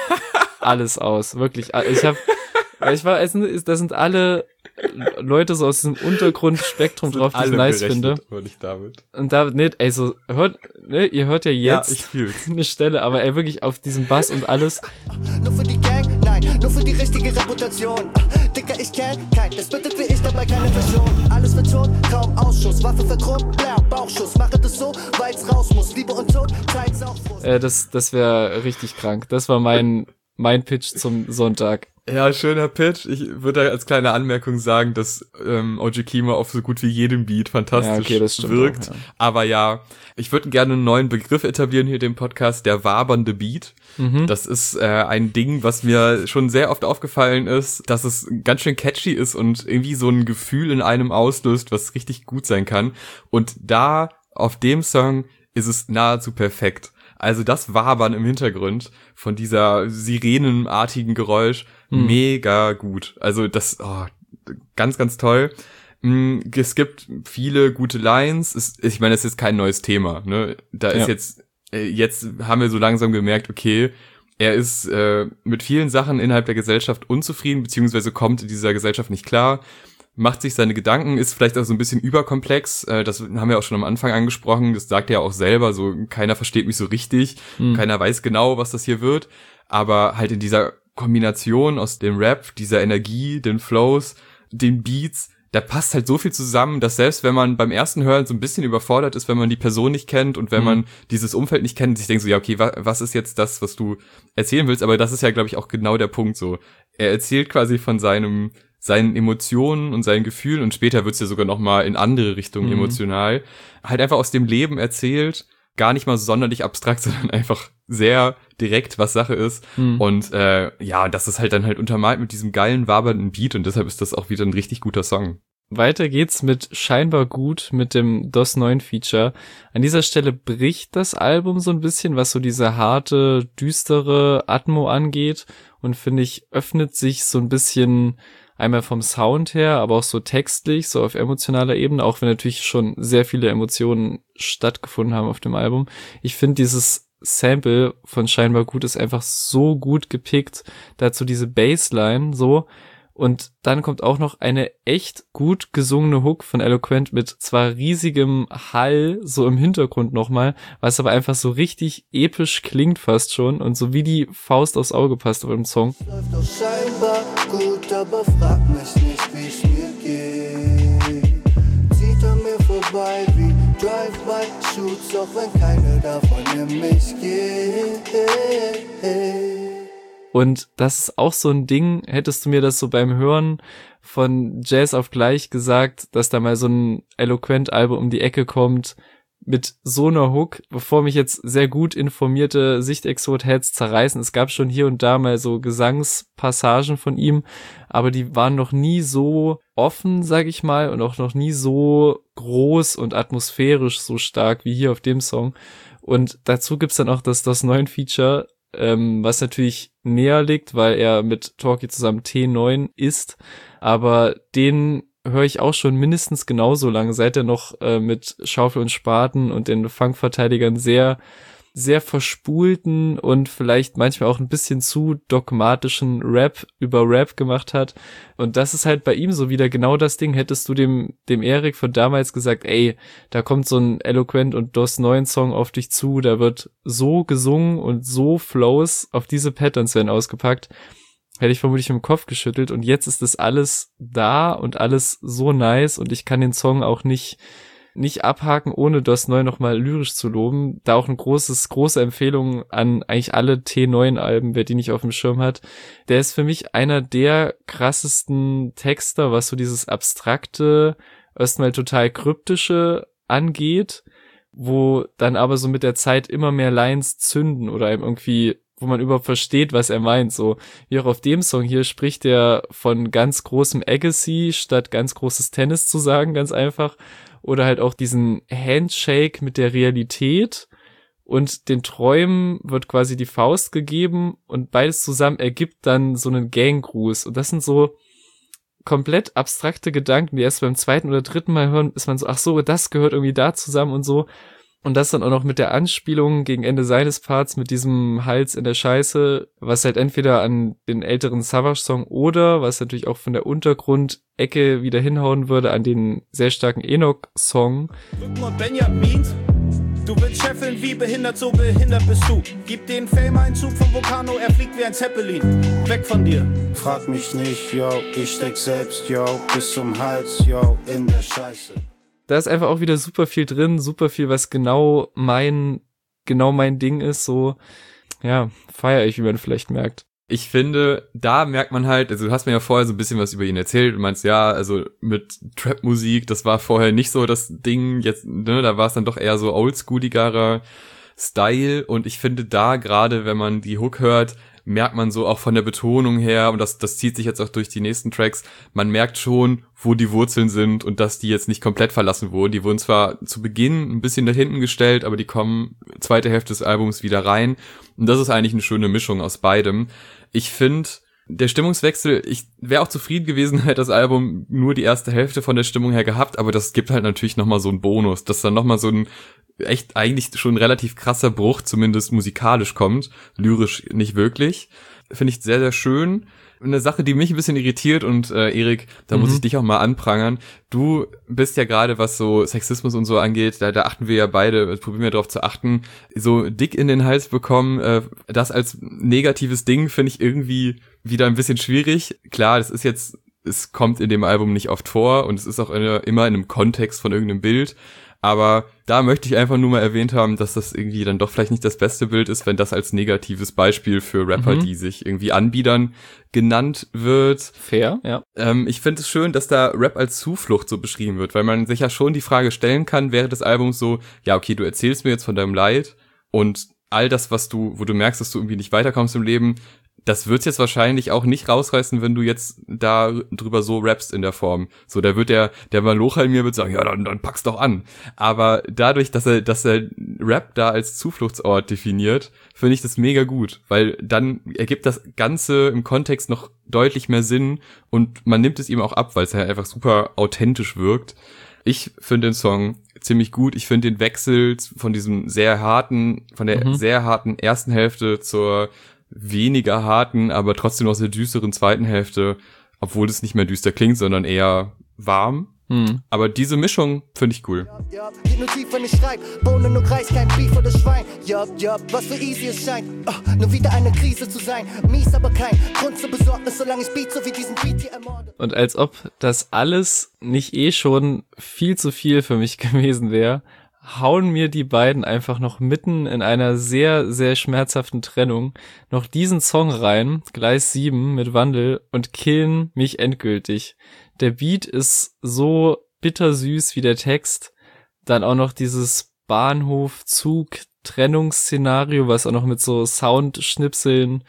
Alles aus, wirklich. Das sind alle Leute so aus diesem Untergrundspektrum drauf, die ich nice finde. Und da, ihr hört ja jetzt eine Stelle, aber wirklich auf diesem Bass und alles. Nur für die Gang, nein, nur für die richtige Reputation. Dicker, ich kenn kein, das bittet wie ich dabei keine Version. Alles wird tot, kaum Ausschuss, Waffe verchromt, blau, Bauchschuss. Mache das so, weil's raus muss, Liebe und Tod, Zeit's auch. Das wäre richtig krank. Das war mein mein Pitch zum Sonntag. Ja, schöner Pitch. Ich würde da als kleine Anmerkung sagen, dass OG Kimo auf so gut wie jedem Beat fantastisch wirkt. Auch, ja. Aber ja, ich würde gerne einen neuen Begriff etablieren hier im Podcast, der wabernde Beat. Das ist ein Ding, was mir schon sehr oft aufgefallen ist, dass es ganz schön catchy ist und irgendwie so ein Gefühl in einem auslöst, was richtig gut sein kann. Und da auf dem Song ist es nahezu perfekt. Also das Wabern im Hintergrund von dieser sirenenartigen Geräusch, mega gut. Also das, ganz, ganz toll. Es gibt viele gute Lines. Ich meine, es ist kein neues Thema, ne? Da ist jetzt haben wir so langsam gemerkt, okay, er ist mit vielen Sachen innerhalb der Gesellschaft unzufrieden, beziehungsweise kommt in dieser Gesellschaft nicht klar, macht sich seine Gedanken, ist vielleicht auch so ein bisschen überkomplex, das haben wir auch schon am Anfang angesprochen, das sagt er auch selber, so keiner versteht mich so richtig, keiner weiß genau, was das hier wird, aber halt in dieser Kombination aus dem Rap, dieser Energie, den Flows, den Beats, da passt halt so viel zusammen, dass selbst wenn man beim ersten Hören so ein bisschen überfordert ist, wenn man die Person nicht kennt und wenn man dieses Umfeld nicht kennt, sich denkt so, ja okay, was ist jetzt das, was du erzählen willst, aber das ist ja, glaube ich, auch genau der Punkt so. Er erzählt quasi von seinen Emotionen und seinen Gefühlen und später wird's ja sogar nochmal in andere Richtungen emotional, halt einfach aus dem Leben erzählt, gar nicht mal sonderlich abstrakt, sondern einfach sehr direkt, was Sache ist. Und das ist halt dann halt untermalt mit diesem geilen, wabernden Beat und deshalb ist das auch wieder ein richtig guter Song. Weiter geht's mit Scheinbar gut, mit dem DOS 9 Feature. An dieser Stelle bricht das Album so ein bisschen, was so diese harte, düstere Atmo angeht und finde ich, öffnet sich so ein bisschen einmal vom Sound her, aber auch so textlich, so auf emotionaler Ebene, auch wenn natürlich schon sehr viele Emotionen stattgefunden haben auf dem Album. Ich finde dieses Sample von Scheinbar gut ist einfach so gut gepickt, dazu diese Bassline so und dann kommt auch noch eine echt gut gesungene Hook von Eloquent mit zwar riesigem Hall so im Hintergrund nochmal, was aber einfach so richtig episch klingt fast schon und so wie die Faust aufs Auge passt auf dem Song. Läuft doch scheinbar gut, aber frag mich nicht, wie es mir geht. Zieht an mir vorbei wie Drive-by-Shoots, auch wenn keine davon in mich geht. Und das ist auch so ein Ding, hättest du mir das so beim Hören von Jazz auf gleich gesagt, dass da mal so ein Eloquent-Album um die Ecke kommt mit so einer Hook, bevor mich jetzt sehr gut informierte Sichtexot-Heads zerreißen. Es gab schon hier und da mal so Gesangspassagen von ihm, aber die waren noch nie so offen, sag ich mal, und auch noch nie so groß und atmosphärisch so stark wie hier auf dem Song. Und dazu gibt's dann auch das DOS 9 Feature, was natürlich näher liegt, weil er mit Talkie zusammen T9 ist, aber den höre ich auch schon mindestens genauso lange, seit er noch mit Schaufel und Spaten und den Funkverteidigern sehr, sehr verspulten und vielleicht manchmal auch ein bisschen zu dogmatischen Rap über Rap gemacht hat. Und das ist halt bei ihm so wieder genau das Ding. Hättest du dem Erik von damals gesagt, ey, da kommt so ein Eloquent und DOS 9 Song auf dich zu, da wird so gesungen und so Flows auf diese Patterns werden ausgepackt, hätte ich vermutlich im Kopf geschüttelt. Und jetzt ist das alles da und alles so nice und ich kann den Song auch nicht abhaken, ohne DOS 9 nochmal lyrisch zu loben. Da auch eine große Empfehlung an eigentlich alle T9-Alben, wer die nicht auf dem Schirm hat. Der ist für mich einer der krassesten Texter, was so dieses abstrakte, erstmal total kryptische angeht, wo dann aber so mit der Zeit immer mehr Lines zünden oder einem irgendwie, wo man überhaupt versteht, was er meint. So wie auch auf dem Song hier spricht er von ganz großem Agassi statt ganz großes Tennis zu sagen, ganz einfach. Oder halt auch diesen Handshake mit der Realität und den Träumen wird quasi die Faust gegeben und beides zusammen ergibt dann so einen Ganggruß. Und das sind so komplett abstrakte Gedanken, die erst beim zweiten oder dritten Mal hören, ist man so, ach so, das gehört irgendwie da zusammen und so. Und das dann auch noch mit der Anspielung gegen Ende seines Parts mit diesem Hals in der Scheiße, was halt entweder an den älteren Savage-Song oder, was natürlich auch von der Untergrundecke wieder hinhauen würde, an den sehr starken Enoch-Song. Benjamin, du willst scheffeln wie behindert, so behindert bist du. Gib den Fame-Einzug vom Vulcano, er fliegt wie ein Zeppelin. Weg von dir. Frag mich nicht, yo, ich steck selbst, yo, bis zum Hals, yo, in der Scheiße. Da ist einfach auch wieder super viel drin, super viel, was genau mein Ding ist, so, ja, feiere ich, wie man vielleicht merkt. Ich finde, da merkt man halt, also du hast mir ja vorher so ein bisschen was über ihn erzählt und meinst, ja, also mit Trap-Musik, das war vorher nicht so das Ding, jetzt, ne, da war es dann doch eher so oldschooligere Style und ich finde da gerade, wenn man die Hook hört, merkt man so auch von der Betonung her, und das zieht sich jetzt auch durch die nächsten Tracks, man merkt schon, wo die Wurzeln sind und dass die jetzt nicht komplett verlassen wurden. Die wurden zwar zu Beginn ein bisschen nach hinten gestellt, aber die kommen zweite Hälfte des Albums wieder rein. Und das ist eigentlich eine schöne Mischung aus beidem. Ich finde, der Stimmungswechsel, ich wäre auch zufrieden gewesen, hätte das Album nur die erste Hälfte von der Stimmung her gehabt, aber das gibt halt natürlich nochmal so einen Bonus, dass dann nochmal so ein echt eigentlich schon ein relativ krasser Bruch, zumindest musikalisch kommt, lyrisch nicht wirklich. Finde ich sehr, sehr schön. Eine Sache, die mich ein bisschen irritiert und Erik, da muss ich dich auch mal anprangern. Du bist ja gerade, was so Sexismus und so angeht, da achten wir ja beide, probieren wir darauf zu achten, so dick in den Hals bekommen, das als negatives Ding finde ich irgendwie wieder ein bisschen schwierig. Klar, das ist jetzt, es kommt in dem Album nicht oft vor und es ist auch immer in einem Kontext von irgendeinem Bild. Aber da möchte ich einfach nur mal erwähnt haben, dass das irgendwie dann doch vielleicht nicht das beste Bild ist, wenn das als negatives Beispiel für Rapper, die sich irgendwie anbiedern, genannt wird. Fair, ja. Ich finde es schön, dass da Rap als Zuflucht so beschrieben wird, weil man sich ja schon die Frage stellen kann während des Albums so, ja okay, du erzählst mir jetzt von deinem Leid und all das, wo du merkst, dass du irgendwie nicht weiterkommst im Leben, das wird's jetzt wahrscheinlich auch nicht rausreißen, wenn du jetzt da drüber so rappst in der Form. So, da wird der Malocher in mir wird sagen, ja, dann pack's doch an. Aber dadurch, dass er Rap da als Zufluchtsort definiert, finde ich das mega gut, weil dann ergibt das Ganze im Kontext noch deutlich mehr Sinn und man nimmt es ihm auch ab, weil es ja einfach super authentisch wirkt. Ich finde den Song ziemlich gut. Ich finde den Wechsel von diesem sehr harten ersten Hälfte zur weniger harten, aber trotzdem noch sehr düsteren zweiten Hälfte, obwohl es nicht mehr düster klingt, sondern eher warm. Aber diese Mischung finde ich cool. Geht nur tief, wenn ich schreib, Bohnen und Reis, kein Beef oder Schwein. Was für easy es scheint, nur wieder eine Krise zu sein. Mies, aber kein Grund zur Besorgnis, solange ich beat, so wie diesen Beat hier ermorde. Und als ob das alles nicht schon viel zu viel für mich gewesen wäre, hauen mir die beiden einfach noch mitten in einer sehr, sehr schmerzhaften Trennung noch diesen Song rein, Gleis 7 mit Wandel, und killen mich endgültig. Der Beat ist so bittersüß wie der Text. Dann auch noch dieses Bahnhof-Zug-Trennungsszenario, was auch noch mit so Soundschnipseln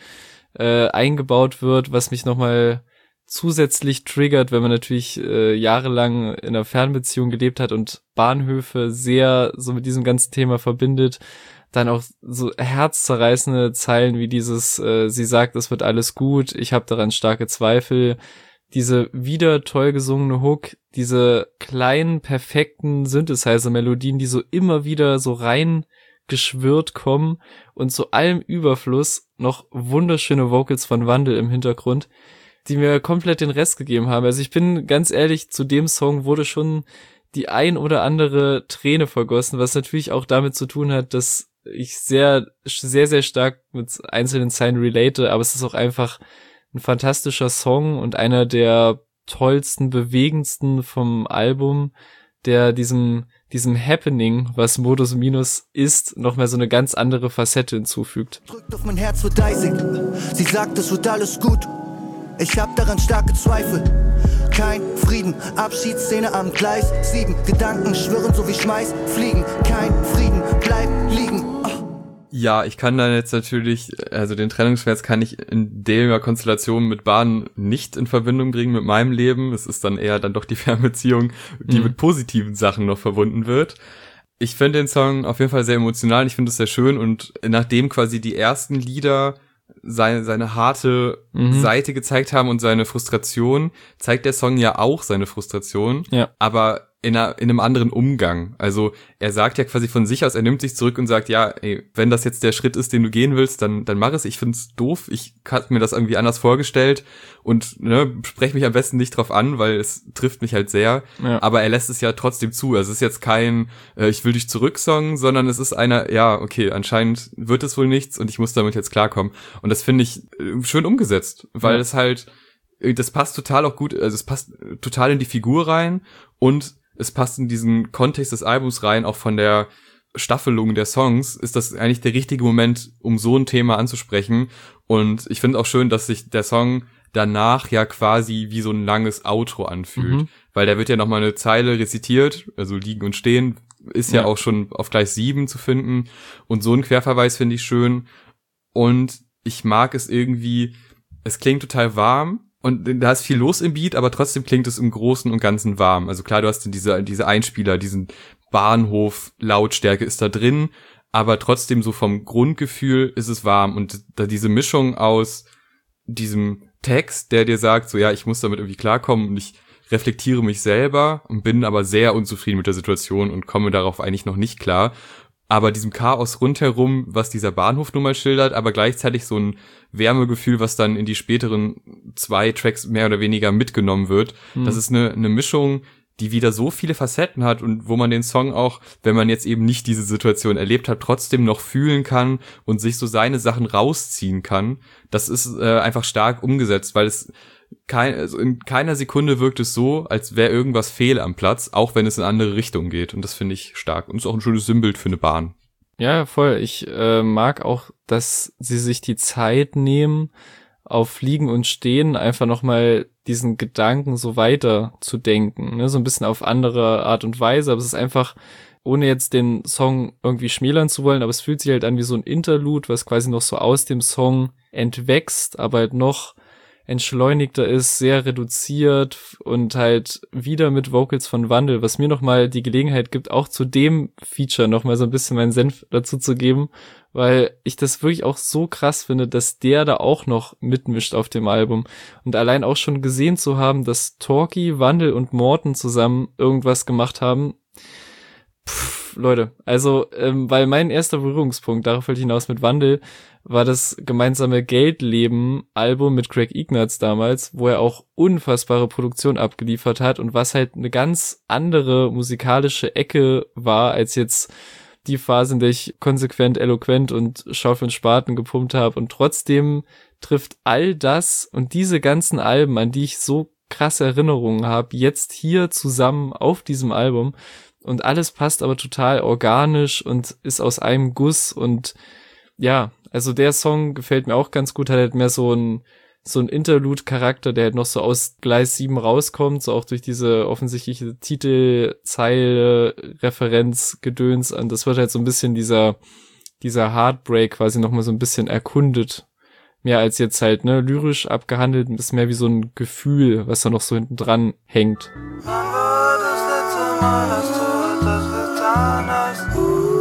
eingebaut wird, was mich nochmal zusätzlich triggert, wenn man natürlich jahrelang in einer Fernbeziehung gelebt hat und Bahnhöfe sehr so mit diesem ganzen Thema verbindet. Dann auch so herzzerreißende Zeilen wie dieses, sie sagt, es wird alles gut, ich habe daran starke Zweifel. Diese wieder toll gesungene Hook, diese kleinen, perfekten Synthesizer-Melodien, die so immer wieder so reingeschwirrt kommen und zu allem Überfluss noch wunderschöne Vocals von Wandel im Hintergrund, die mir komplett den Rest gegeben haben. Also ich bin ganz ehrlich, zu dem Song wurde schon die ein oder andere Träne vergossen, was natürlich auch damit zu tun hat, dass ich sehr, sehr, sehr stark mit einzelnen Zeilen relate, aber es ist auch einfach ein fantastischer Song und einer der tollsten, bewegendsten vom Album, der diesem Happening, was Modus Minus ist, noch mal so eine ganz andere Facette hinzufügt. Drückt auf mein Herz, wird eisig. Sie sagt, es wird alles gut. Ich hab daran starke Zweifel. Kein Frieden, Abschiedsszene am Gleis 7. Gedanken schwirren so wie Schmeiß, fliegen. Kein Frieden, bleib liegen. Ja, ich kann dann jetzt natürlich, also den Trennungsschmerz kann ich in der Konstellation mit Bahn nicht in Verbindung bringen mit meinem Leben. Es ist dann eher dann doch die Fernbeziehung, die mit positiven Sachen noch verbunden wird. Ich finde den Song auf jeden Fall sehr emotional. Ich finde es sehr schön und nachdem quasi die ersten Lieder seine harte Seite gezeigt haben und seine Frustration, zeigt der Song ja auch seine Frustration, aber in einem anderen Umgang. Also er sagt ja quasi von sich aus, er nimmt sich zurück und sagt, ja, ey, wenn das jetzt der Schritt ist, den du gehen willst, dann mach es. Ich find's doof, ich hatte mir das irgendwie anders vorgestellt und spreche mich am besten nicht drauf an, weil es trifft mich halt sehr. Ja. Aber er lässt es ja trotzdem zu. Also es ist jetzt kein ich will dich zurück Song, sondern es ist einer, ja, okay, anscheinend wird es wohl nichts und ich muss damit jetzt klarkommen. Und das finde ich schön umgesetzt, weil es halt, das passt total auch gut, also es passt total in die Figur rein und es passt in diesen Kontext des Albums rein, auch von der Staffelung der Songs ist das eigentlich der richtige Moment, um so ein Thema anzusprechen. Und ich finde auch schön, dass sich der Song danach ja quasi wie so ein langes Outro anfühlt. Weil da wird ja nochmal eine Zeile rezitiert, also liegen und stehen, ist ja auch schon auf Gleis 7 zu finden. Und so ein Querverweis finde ich schön. Und ich mag es irgendwie, es klingt total warm. Und da ist viel los im Beat, aber trotzdem klingt es im Großen und Ganzen warm. Also klar, du hast diese Einspieler, diesen Bahnhof, Lautstärke ist da drin, aber trotzdem so vom Grundgefühl ist es warm. Und da diese Mischung aus diesem Text, der dir sagt, so ja, ich muss damit irgendwie klarkommen und ich reflektiere mich selber und bin aber sehr unzufrieden mit der Situation und komme darauf eigentlich noch nicht klar. Aber diesem Chaos rundherum, was dieser Bahnhof nun mal schildert, aber gleichzeitig so ein Wärmegefühl, was dann in die späteren 2 Tracks mehr oder weniger mitgenommen wird. Das ist eine Mischung, die wieder so viele Facetten hat und wo man den Song auch, wenn man jetzt eben nicht diese Situation erlebt hat, trotzdem noch fühlen kann und sich so seine Sachen rausziehen kann. Das ist einfach stark umgesetzt, weil es also in keiner Sekunde wirkt es so, als wäre irgendwas fehl am Platz, auch wenn es in andere Richtungen geht. Und das finde ich stark. Und ist auch ein schönes Sinnbild für eine Bahn. Ja, voll. Ich mag auch, dass sie sich die Zeit nehmen, auf Liegen und Stehen einfach nochmal diesen Gedanken so weiter zu denken. Ne? So ein bisschen auf andere Art und Weise. Aber es ist einfach, ohne jetzt den Song irgendwie schmälern zu wollen, aber es fühlt sich halt an wie so ein Interlude, was quasi noch so aus dem Song entwächst, aber halt noch entschleunigter ist, sehr reduziert und halt wieder mit Vocals von Wandel, was mir nochmal die Gelegenheit gibt, auch zu dem Feature nochmal so ein bisschen meinen Senf dazu zu geben, weil ich das wirklich auch so krass finde, dass der da auch noch mitmischt auf dem Album. Und allein auch schon gesehen zu haben, dass Talkie, Wandel und Morten zusammen irgendwas gemacht haben, Leute, also, weil mein erster Berührungspunkt, darauf wollte ich hinaus mit Wandel, war das gemeinsame Geldleben-Album mit Craig Ignatz damals, wo er auch unfassbare Produktion abgeliefert hat und was halt eine ganz andere musikalische Ecke war, als jetzt die Phase, in der ich konsequent, eloquent und Schaufel und Spaten gepumpt habe. Und trotzdem trifft all das und diese ganzen Alben, an die ich so krasse Erinnerungen habe, jetzt hier zusammen auf diesem Album. Und alles passt aber total organisch und ist aus einem Guss. Und ja, also der Song gefällt mir auch ganz gut, hat halt mehr so ein Interlude-Charakter, der halt noch so aus Gleis 7 rauskommt, so auch durch diese offensichtliche Titelzeile, Referenz, Gedöns. Und das wird halt so ein bisschen dieser Heartbreak quasi nochmal so ein bisschen erkundet. Mehr als jetzt halt, ne, lyrisch abgehandelt, ein bisschen mehr wie so ein Gefühl, was da noch so hinten dran hängt. Wann war das letzte Mal, dass du etwas getan hast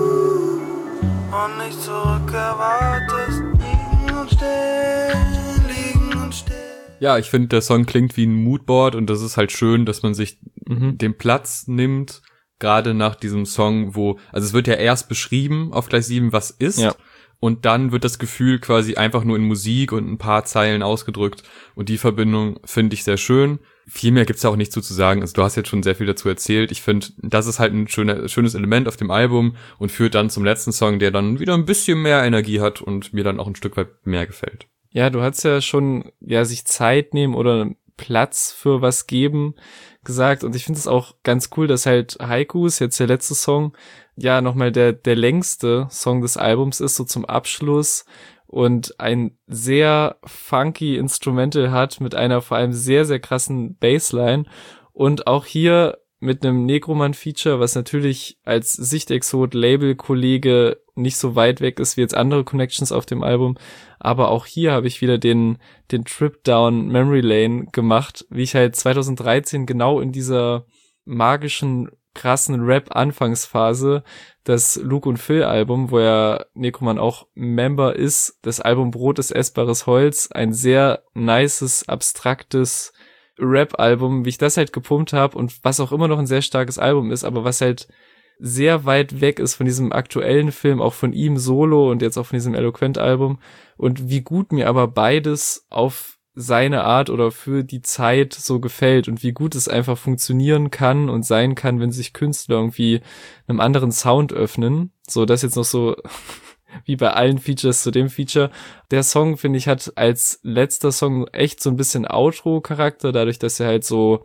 und nicht zurückerwartest? Liegen und stehen, liegen und stehen. Ja, ich finde, der Song klingt wie ein Moodboard und das ist halt schön, dass man sich den Platz nimmt, gerade nach diesem Song, also es wird ja erst beschrieben auf Gleis 7, was ist. Ja. Und dann wird das Gefühl quasi einfach nur in Musik und ein paar Zeilen ausgedrückt. Und die Verbindung finde ich sehr schön. Viel mehr gibt's da auch nicht zu sagen. Also du hast jetzt schon sehr viel dazu erzählt. Ich finde, das ist halt ein schönes Element auf dem Album und führt dann zum letzten Song, der dann wieder ein bisschen mehr Energie hat und mir dann auch ein Stück weit mehr gefällt. Ja, du hast ja schon, sich Zeit nehmen oder Platz für was geben gesagt. Und ich finde es auch ganz cool, dass halt Haikus, jetzt der letzte Song, ja nochmal der längste Song des Albums ist, so zum Abschluss und ein sehr funky Instrumental hat mit einer vor allem sehr, sehr krassen Bassline und auch hier mit einem Negroman-Feature, was natürlich als Sichtexot-Label-Kollege nicht so weit weg ist wie jetzt andere Connections auf dem Album, aber auch hier habe ich wieder den Trip down Memory Lane gemacht, wie ich halt 2013 genau in dieser magischen krassen Rap-Anfangsphase das Luke und Phil Album, wo ja Negroman auch Member ist, das Album Brot ist essbares Holz, ein sehr nices, abstraktes Rap-Album, wie ich das halt gepumpt habe und was auch immer noch ein sehr starkes Album ist, aber was halt sehr weit weg ist von diesem aktuellen Film, auch von ihm solo und jetzt auch von diesem Eloquent-Album und wie gut mir aber beides auf seine Art oder für die Zeit so gefällt und wie gut es einfach funktionieren kann und sein kann, wenn sich Künstler irgendwie einem anderen Sound öffnen. So, das jetzt noch so wie bei allen Features zu dem Feature. Der Song, finde ich, hat als letzter Song echt so ein bisschen Outro-Charakter, dadurch, dass er halt so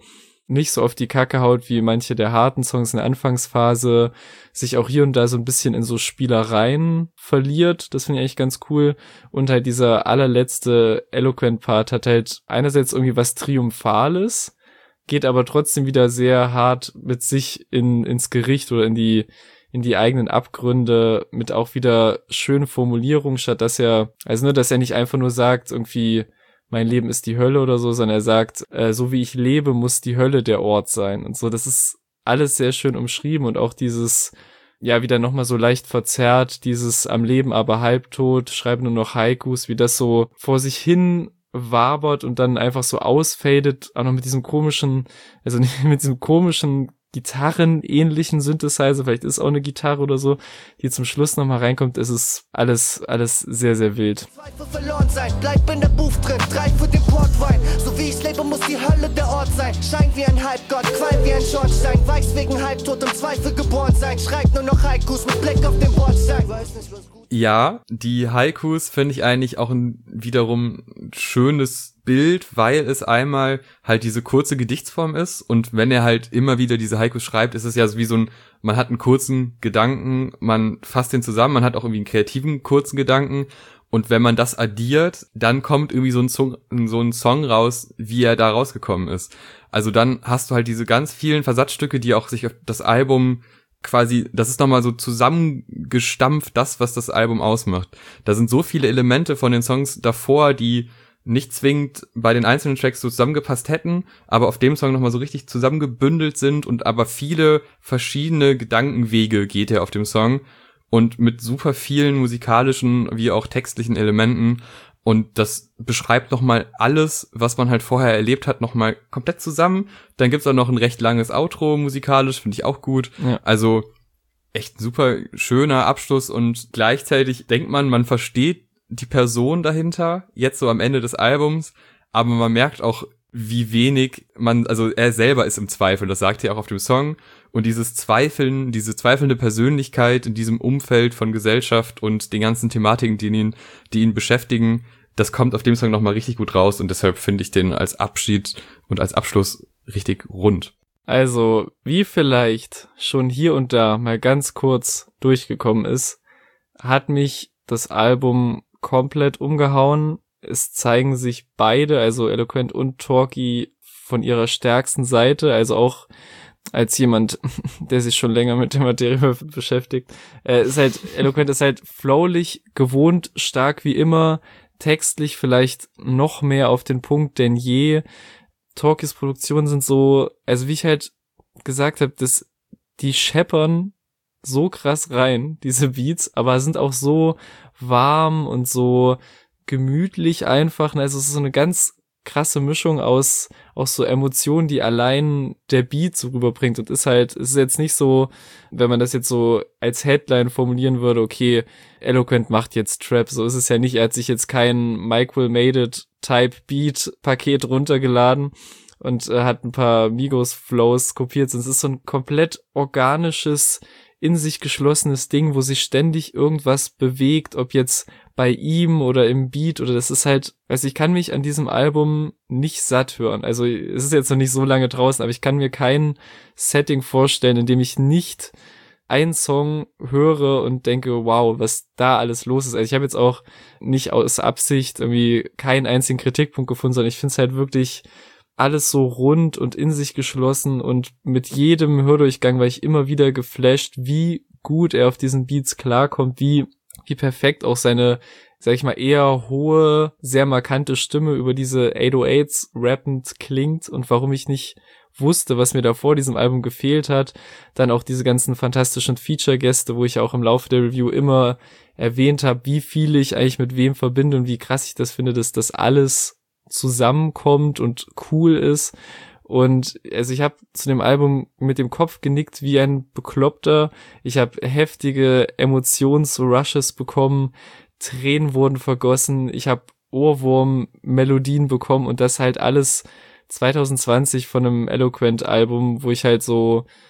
nicht so auf die Kacke haut wie manche der harten Songs in der Anfangsphase, sich auch hier und da so ein bisschen in so Spielereien verliert. Das finde ich eigentlich ganz cool. Und halt dieser allerletzte Eloquent-Part hat halt einerseits irgendwie was Triumphales, geht aber trotzdem wieder sehr hart mit sich ins Gericht oder in die eigenen Abgründe, mit auch wieder schönen Formulierungen, statt dass er nicht einfach nur sagt, irgendwie, mein Leben ist die Hölle oder so, sondern er sagt, so wie ich lebe, muss die Hölle der Ort sein und so. Das ist alles sehr schön umschrieben und auch dieses, ja, wieder nochmal so leicht verzerrt, dieses am Leben aber halbtot, schreibe nur noch Haikus, wie das so vor sich hin wabert und dann einfach so ausfadet, auch noch mit diesem komischen, also nicht mit diesem komischen gitarrenähnlichen Synthesizer, vielleicht ist es auch eine Gitarre oder so, die zum Schluss nochmal reinkommt. Es ist alles sehr, sehr wild. Zweifel verloren sein, bleib in der Booth drin, greif für den Portwein. So wie ich lebe, muss die Hölle der Ort sein. Schein wie ein Halbgott, qualm wie ein Schornstein. Weiß wegen Halbtod, im Zweifel geboren sein. Schreib nur noch Haikus mit Blick auf den Bordstein. Weiß nicht, was gut. Ja, die Haikus finde ich eigentlich auch wiederum schönes Bild, weil es einmal halt diese kurze Gedichtsform ist und wenn er halt immer wieder diese Haikus schreibt, ist es ja so wie man hat einen kurzen Gedanken, man fasst den zusammen, man hat auch irgendwie einen kreativen kurzen Gedanken und wenn man das addiert, dann kommt irgendwie so ein Song raus, wie er da rausgekommen ist. Also dann hast du halt diese ganz vielen Versatzstücke, die auch sich auf das Album quasi, das ist nochmal so zusammengestampft, was das Album ausmacht. Da sind so viele Elemente von den Songs davor, die nicht zwingend bei den einzelnen Tracks so zusammengepasst hätten, aber auf dem Song nochmal so richtig zusammengebündelt sind und aber viele verschiedene Gedankenwege geht er auf dem Song und mit super vielen musikalischen wie auch textlichen Elementen und das beschreibt nochmal alles, was man halt vorher erlebt hat, nochmal komplett zusammen. Dann gibt's auch noch ein recht langes Outro musikalisch, finde ich auch gut. Ja. Also echt ein super schöner Abschluss und gleichzeitig denkt man versteht die Person dahinter, jetzt so am Ende des Albums, aber man merkt auch, wie wenig also er selber ist im Zweifel, das sagt er auch auf dem Song, und diese zweifelnde Persönlichkeit in diesem Umfeld von Gesellschaft und den ganzen Thematiken, die ihn beschäftigen, das kommt auf dem Song nochmal richtig gut raus und deshalb finde ich den als Abschied und als Abschluss richtig rund. Also, wie vielleicht schon hier und da mal ganz kurz durchgekommen ist, hat mich das Album komplett umgehauen. Es zeigen sich beide, also Eloquent und Talky, von ihrer stärksten Seite, also auch als jemand, der sich schon länger mit der Materie beschäftigt. Eloquent ist halt flowlich, gewohnt, stark wie immer, textlich vielleicht noch mehr auf den Punkt denn je. Talkys Produktionen sind so, also wie ich halt gesagt habe, die scheppern so krass rein, diese Beats, aber sind auch so warm und so gemütlich einfach. Also es ist so eine ganz krasse Mischung aus auch so Emotionen, die allein der Beat so rüberbringt und es ist jetzt nicht so, wenn man das jetzt so als Headline formulieren würde, okay, Eloquent macht jetzt Trap, so ist es ja nicht, er hat sich jetzt kein Mike Will Made It Type Beat Paket runtergeladen und hat ein paar Migos Flows kopiert, sondern es ist so ein komplett organisches, in sich geschlossenes Ding, wo sich ständig irgendwas bewegt, ob jetzt bei ihm oder im Beat oder das ist halt, also ich kann mich an diesem Album nicht satt hören. Also es ist jetzt noch nicht so lange draußen, aber ich kann mir kein Setting vorstellen, in dem ich nicht einen Song höre und denke, wow, was da alles los ist. Also ich habe jetzt auch nicht aus Absicht irgendwie keinen einzigen Kritikpunkt gefunden, sondern ich finde es halt wirklich alles so rund und in sich geschlossen und mit jedem Hördurchgang war ich immer wieder geflasht, wie gut er auf diesen Beats klarkommt, wie perfekt auch seine, sag ich mal, eher hohe, sehr markante Stimme über diese 808s rappend klingt und warum ich nicht wusste, was mir da vor diesem Album gefehlt hat. Dann auch diese ganzen fantastischen Feature-Gäste, wo ich auch im Laufe der Review immer erwähnt habe, wie viel ich eigentlich mit wem verbinde und wie krass ich das finde, dass das alles zusammenkommt und cool ist. Und also ich habe zu dem Album mit dem Kopf genickt wie ein Bekloppter. Ich habe heftige Emotionsrushes bekommen, Tränen wurden vergossen, ich habe Ohrwurm-Melodien bekommen und das halt alles 2020 von einem Eloquent-Album, wo ich halt so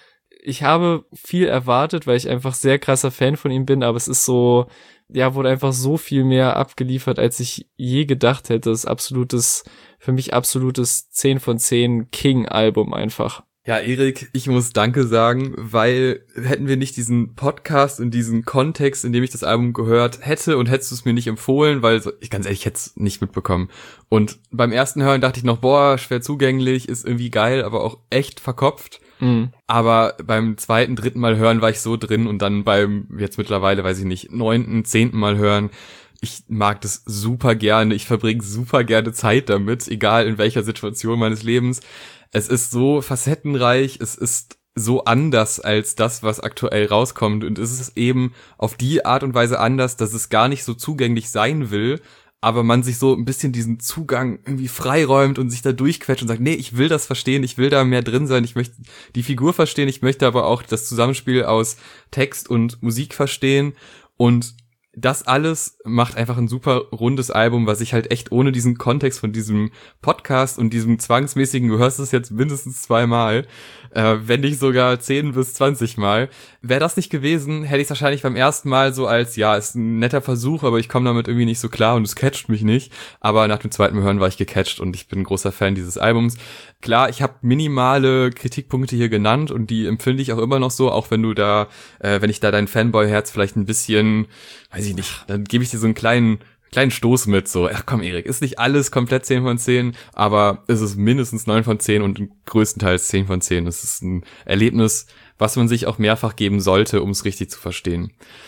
ich habe viel erwartet, weil ich einfach sehr krasser Fan von ihm bin, aber es ist so, ja, wurde einfach so viel mehr abgeliefert, als ich je gedacht hätte. Das ist für mich absolutes 10 von 10 King-Album einfach. Ja, Erik, ich muss Danke sagen, weil hätten wir nicht diesen Podcast und diesen Kontext, in dem ich das Album gehört hätte und hättest du es mir nicht empfohlen, weil ich ganz ehrlich hätte es nicht mitbekommen. Und beim ersten Hören dachte ich noch, boah, schwer zugänglich, ist irgendwie geil, aber auch echt verkopft. Aber beim zweiten, dritten Mal hören war ich so drin und dann beim jetzt mittlerweile, weiß ich nicht, 9., 10. Mal hören, ich mag das super gerne, ich verbringe super gerne Zeit damit, egal in welcher Situation meines Lebens. Es ist so facettenreich, es ist so anders als das, was aktuell rauskommt und es ist eben auf die Art und Weise anders, dass es gar nicht so zugänglich sein will, aber man sich so ein bisschen diesen Zugang irgendwie freiräumt und sich da durchquetscht und sagt, nee, ich will das verstehen, ich will da mehr drin sein, ich möchte die Figur verstehen, ich möchte aber auch das Zusammenspiel aus Text und Musik verstehen und das alles macht einfach ein super rundes Album, was ich halt echt ohne diesen Kontext von diesem Podcast und diesem zwangsmäßigen, du hörst es jetzt mindestens 2-mal, wenn nicht sogar 10 bis 20 Mal. Wäre das nicht gewesen, hätte ich es wahrscheinlich beim ersten Mal so als, ja, ist ein netter Versuch, aber ich komme damit irgendwie nicht so klar und es catcht mich nicht. Aber nach dem zweiten Mal hören war ich gecatcht und ich bin ein großer Fan dieses Albums. Klar, ich habe minimale Kritikpunkte hier genannt und die empfinde ich auch immer noch so, auch wenn du da, wenn ich da dein Fanboy-Herz vielleicht ein bisschen, weiß ich nicht, dann gebe ich dir so einen kleinen Stoß mit, so, ach komm Erik, ist nicht alles komplett 10 von 10, aber es ist mindestens 9 von 10 und größtenteils 10 von 10. Es ist ein Erlebnis, was man sich auch mehrfach geben sollte, um es richtig zu verstehen.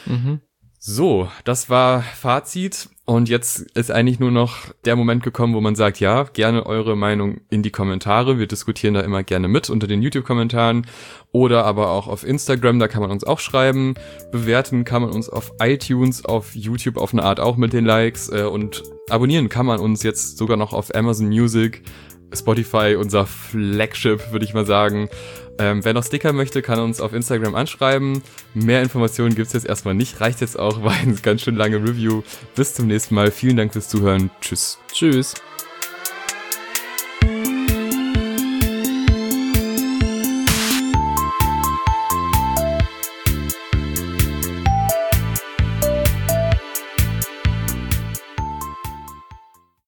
So, das war Fazit und jetzt ist eigentlich nur noch der Moment gekommen, wo man sagt, ja, gerne eure Meinung in die Kommentare. Wir diskutieren da immer gerne mit unter den YouTube-Kommentaren oder aber auch auf Instagram, da kann man uns auch schreiben. Bewerten kann man uns auf iTunes, auf YouTube auf eine Art auch mit den Likes und abonnieren kann man uns jetzt sogar noch auf Amazon Music, Spotify, unser Flagship, würde ich mal sagen. Wer noch Sticker möchte, kann uns auf Instagram anschreiben. Mehr Informationen gibt's jetzt erstmal nicht. Reicht jetzt auch, war eine ganz schön lange Review. Bis zum nächsten Mal. Vielen Dank fürs Zuhören. Tschüss. Tschüss.